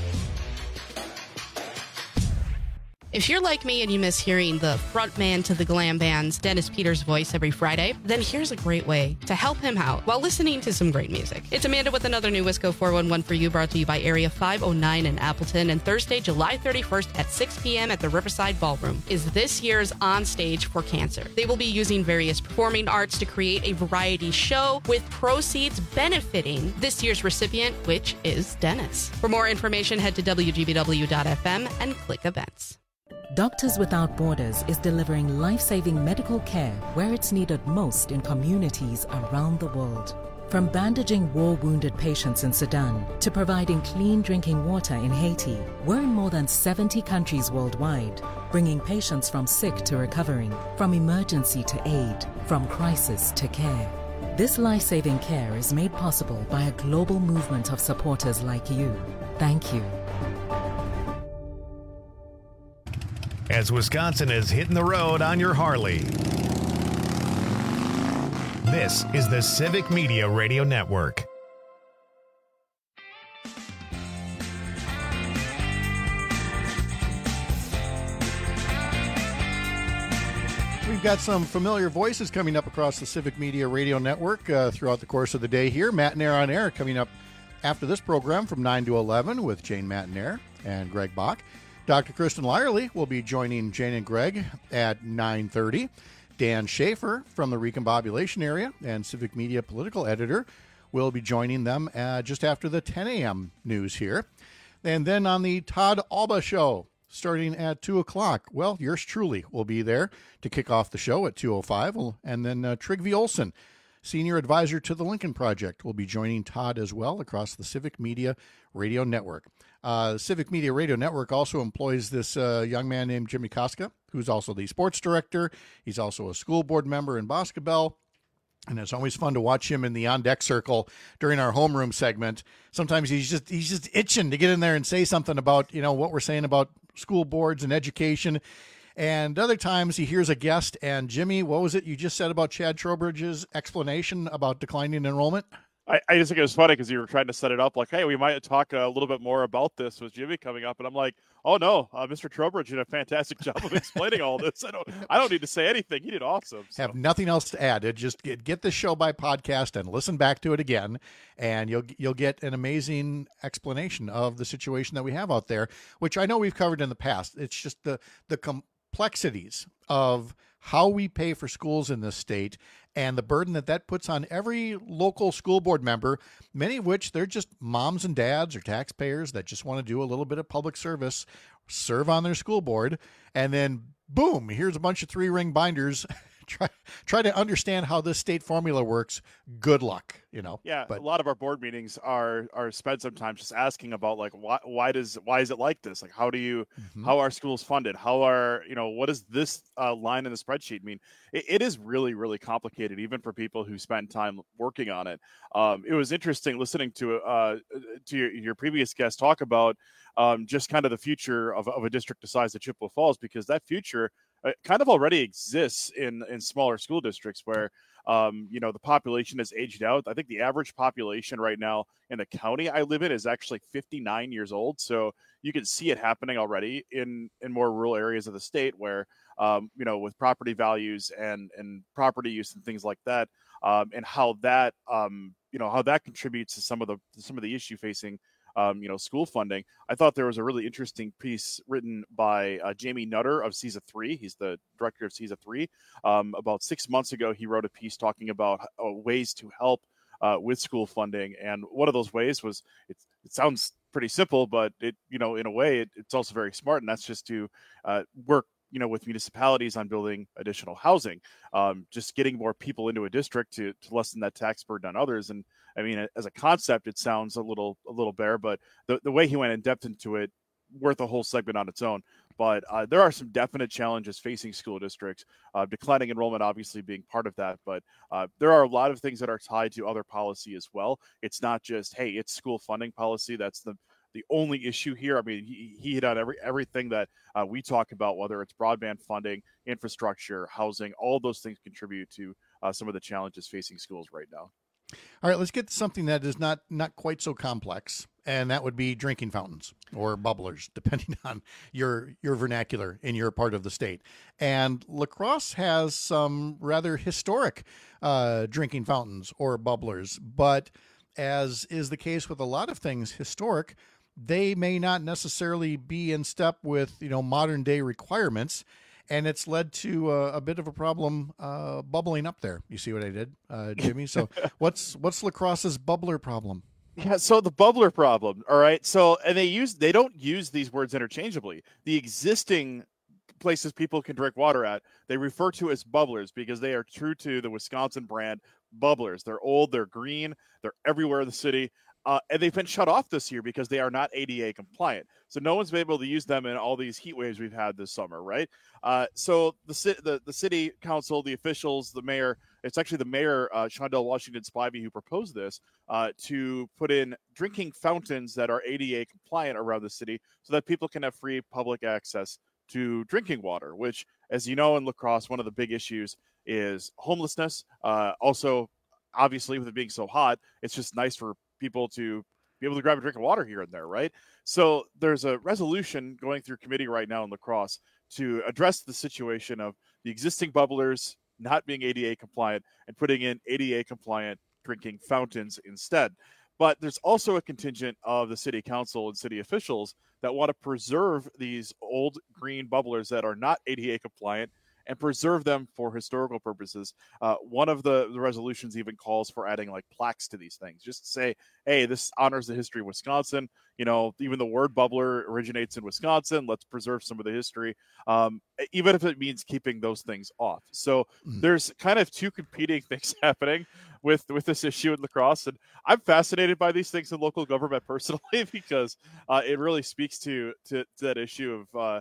If you're like me and you miss hearing the frontman to the glam band's Dennis Peters' voice every Friday, then here's a great way to help him out while listening to some great music. It's Amanda with another new Wisco 411 for you, brought to you by Area 509 in Appleton. And Thursday, July 31st at 6 p.m. at the Riverside Ballroom is this year's On Stage for Cancer. They will be using various performing arts to create a variety show with proceeds benefiting this year's recipient, which is Dennis. For more information, head to WGBW.FM and click events. Doctors Without Borders is delivering life-saving medical care where it's needed most in communities around the world. From bandaging war-wounded patients in Sudan to providing clean drinking water in Haiti, we're in more than 70 countries worldwide, bringing patients from sick to recovering, from emergency to aid, from crisis to care. This life-saving care is made possible by a global movement of supporters like you. Thank you. As Wisconsin is hitting the road on your Harley. This is the Civic Media Radio Network. We've got some familiar voices coming up across the Civic Media Radio Network throughout the course of the day here. Matt Nair on Air coming up after this program from 9 to 11 with Jane Matt Nair and Greg Bach. Dr. Kristen Lyerly will be joining Jane and Greg at 9:30. Dan Schaefer from the Recombobulation area and Civic Media political editor will be joining them just after the 10 a.m. news here. And then on the Todd Alba Show, starting at 2 o'clock, well, yours truly will be there to kick off the show at 2:05. And then Trygve Olsen, senior advisor to the Lincoln Project, will be joining Todd as well across the Civic Media Radio Network. The Civic Media Radio Network also employs this young man named Jimmy Koska, who's also the sports director. He's also a school board member in Boscobel. And it's always fun to watch him in the on-deck circle during our homeroom segment. Sometimes he's just itching to get in there and say something about, what we're saying about school boards and education. And other times he hears a guest, and Jimmy, what was it you just said about Chad Trowbridge's explanation about declining enrollment? I just think it was funny because you were trying to set it up like, hey, we might talk a little bit more about this with Jimmy coming up. And I'm like, oh, no, Mr. Trowbridge did a fantastic job of explaining all this. I don't need to say anything. He did awesome. So. Have nothing else to add. Just get this show by podcast and listen back to it again, and you'll get an amazing explanation of the situation that we have out there, which I know we've covered in the past. It's just the complexities of how we pay for schools in this state and the burden that puts on every local school board member, many of which they're just moms and dads or taxpayers that just want to do a little bit of public service, serve on their school board, and then boom, here's a bunch of 3-ring binders. Try to understand how this state formula works. Good luck, Yeah, But a lot of our board meetings are spent sometimes just asking about like why is it like this? Like how are schools funded? How are what does this line in the spreadsheet mean? It is really, really complicated, even for people who spend time working on it. It was interesting listening to your previous guest talk about just kind of the future of a district the size of Chippewa Falls, because that future kind of already exists in smaller school districts where the population has aged out. I think the average population right now in the county I live in is actually 59 years old. So you can see it happening already in more rural areas of the state where with property values and property use and things like that, and how that contributes to some of the issue facing school funding. I thought there was a really interesting piece written by Jamie Nutter of CESA 3. He's the director of CESA 3. About 6 months ago, he wrote a piece talking about ways to help with school funding. And one of those ways was, it sounds pretty simple, but in a way, it's also very smart. And that's just to work with municipalities on building additional housing, just getting more people into a district to lessen that tax burden on others. And I mean, as a concept, it sounds a little bare, but the way he went in depth into it, worth a whole segment on its own. But there are some definite challenges facing school districts, declining enrollment obviously being part of that. But there are a lot of things that are tied to other policy as well. It's not just, hey, it's school funding policy. That's the only issue here. I mean, he hit on everything that we talk about, whether it's broadband funding, infrastructure, housing, all those things contribute to some of the challenges facing schools right now. All right, let's get to something that is not quite so complex, and that would be drinking fountains or bubblers, depending on your vernacular in your part of the state. And La Crosse has some rather historic drinking fountains or bubblers, but as is the case with a lot of things historic, they may not necessarily be in step with modern day requirements. And it's led to a bit of a problem bubbling up there. You see what I did, Jimmy? So what's La Crosse's bubbler problem? Yeah, so the bubbler problem, all right? So, and they don't use these words interchangeably. The existing places people can drink water at, they refer to as bubblers because they are true to the Wisconsin brand bubblers. They're old, they're green, they're everywhere in the city. And they've been shut off this year because they are not ADA compliant. So no one's been able to use them in all these heat waves we've had this summer, right? So the city council, the officials, the mayor, it's actually the mayor, Shondell Washington Spivey, who proposed this to put in drinking fountains that are ADA compliant around the city so that people can have free public access to drinking water, which, as you know, in La Crosse, one of the big issues is homelessness. Also, obviously, with it being so hot, it's just nice for people to be able to grab a drink of water here and there, right? So there's a resolution going through committee right now in La Crosse to address the situation of the existing bubblers not being ADA compliant and putting in ADA compliant drinking fountains instead. But there's also a contingent of the city council and city officials that want to preserve these old green bubblers that are not ADA compliant and preserve them for historical purposes. One of the resolutions even calls for adding like plaques to these things, just to say, hey, this honors the history of Wisconsin. Even the word bubbler originates in Wisconsin. Let's preserve some of the history, even if it means keeping those things off. So there's kind of two competing things happening with this issue in La Crosse. And I'm fascinated by these things in local government personally, because it really speaks to that issue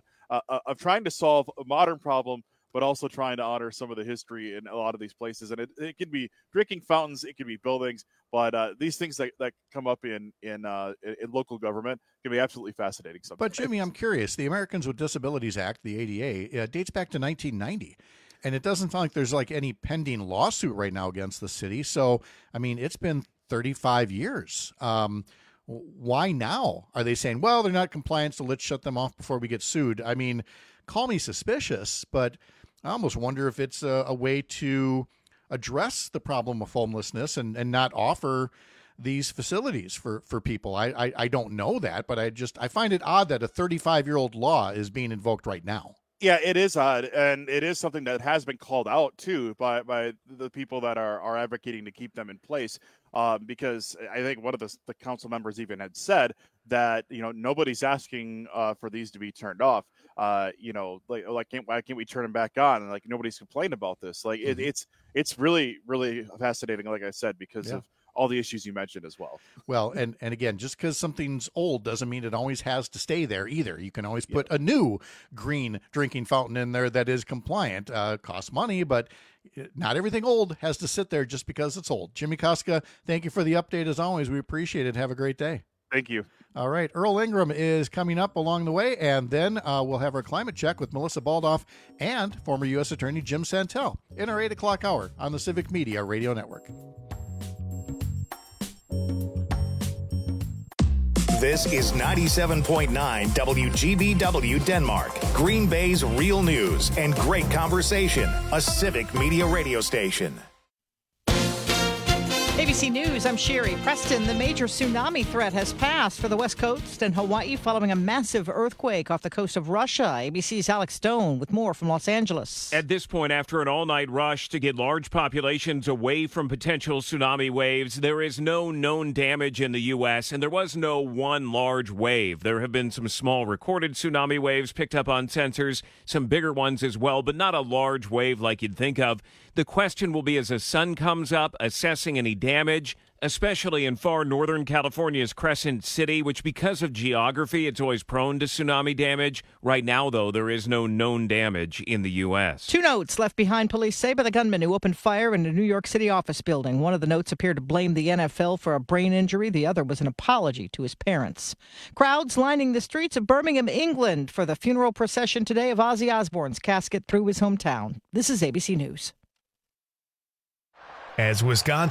of trying to solve a modern problem, but also trying to honor some of the history in a lot of these places. And it can be drinking fountains, it can be buildings, but these things that come up in local government can be absolutely fascinating sometimes. But Jimmy, I'm curious. The Americans with Disabilities Act, the ADA, dates back to 1990. And it doesn't sound like there's like any pending lawsuit right now against the city. So, I mean, it's been 35 years. Why now? Are they saying, well, they're not compliant, so let's shut them off before we get sued? I mean, call me suspicious, but I almost wonder if it's a way to address the problem of homelessness and not offer these facilities for people. I don't know that, but I find it odd that a 35-year-old law is being invoked right now. Yeah, it is odd, and it is something that has been called out too by the people that are advocating to keep them in place. Because I think one of the council members even had said that nobody's asking for these to be turned off. Why can't we turn them back on? And nobody's complained about this. It's really really fascinating. Like I said, because of all the issues you mentioned as well. Well, and again, just because something's old doesn't mean it always has to stay there either. You can always put a new green drinking fountain in there that is compliant. Costs money, but not everything old has to sit there just because it's old. Jimmy Koska, thank you for the update as always. We appreciate it. Have a great day. Thank you. All right. Earl Ingram is coming up along the way, and then we'll have our climate check with Melissa Baldoff and former U.S. Attorney Jim Santel in our 8 o'clock hour on the Civic Media Radio Network. This is 97.9 WGBW Denmark, Green Bay's real news and great conversation, a Civic Media radio station. ABC News, I'm Sherry Preston. The major tsunami threat has passed for the West Coast and Hawaii following a massive earthquake off the coast of Russia. ABC's Alex Stone with more from Los Angeles. At this point, after an all-night rush to get large populations away from potential tsunami waves, there is no known damage in the U.S., and there was no one large wave. There have been some small recorded tsunami waves picked up on sensors, some bigger ones as well, but not a large wave like you'd think of. The question will be, as the sun comes up, assessing any damage, especially in far northern California's Crescent City, which because of geography, it's always prone to tsunami damage. Right now, though, there is no known damage in the U.S. 2 notes left behind, police say, by the gunman who opened fire in a New York City office building. One of the notes appeared to blame the NFL for a brain injury. The other was an apology to his parents. Crowds lining the streets of Birmingham, England for the funeral procession today of Ozzy Osbourne's casket through his hometown. This is ABC News. As Wisconsin